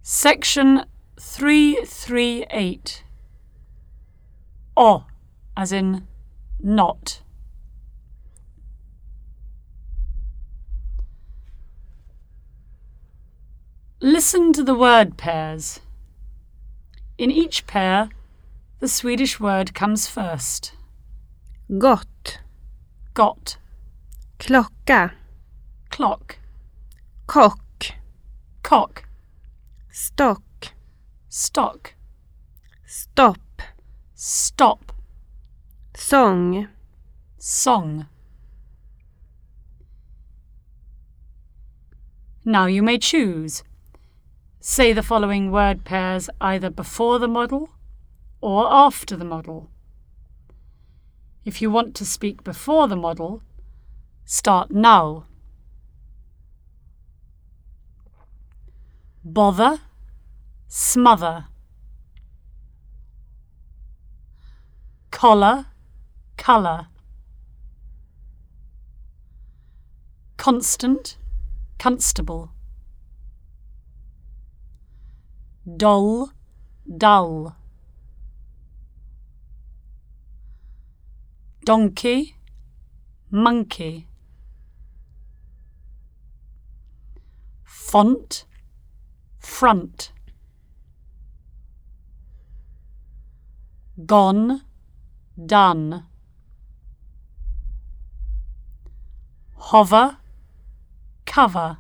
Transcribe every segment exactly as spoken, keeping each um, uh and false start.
Section three thirty-eight. O, as in not. Listen to the word pairs. In each pair, the Swedish word comes first. Gott, Got, klocka, clock, kock, cock, stock, stock, stopp, stop, sång, song. Now you may choose. Say the following word pairs either before the model or after the model. If you want to speak before the model, start now. Bother, smother. Collar, colour. Constant, constable. Dull, dull. Donkey, monkey. Font, front. Gone, done. Hover, cover.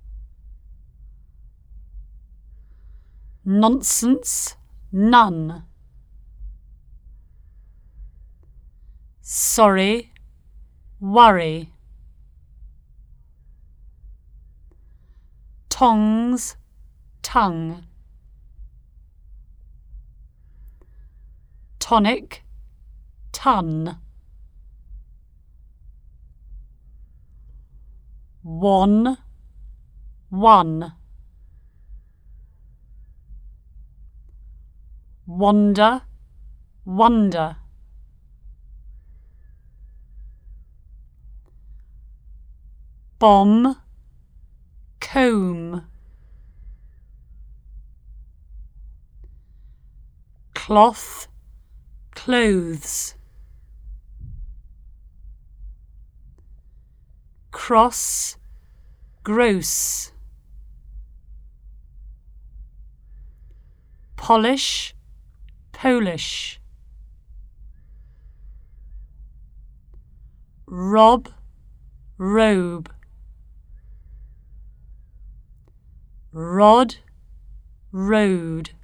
Nonsense, none. Sorry, worry. Tongs, tongue. Tonic, ton. One, one. Wander, wonder. Bomb, comb. Cloth, clothes. Cross, gross. Polish, Polish. Rob, robe. Rod, road.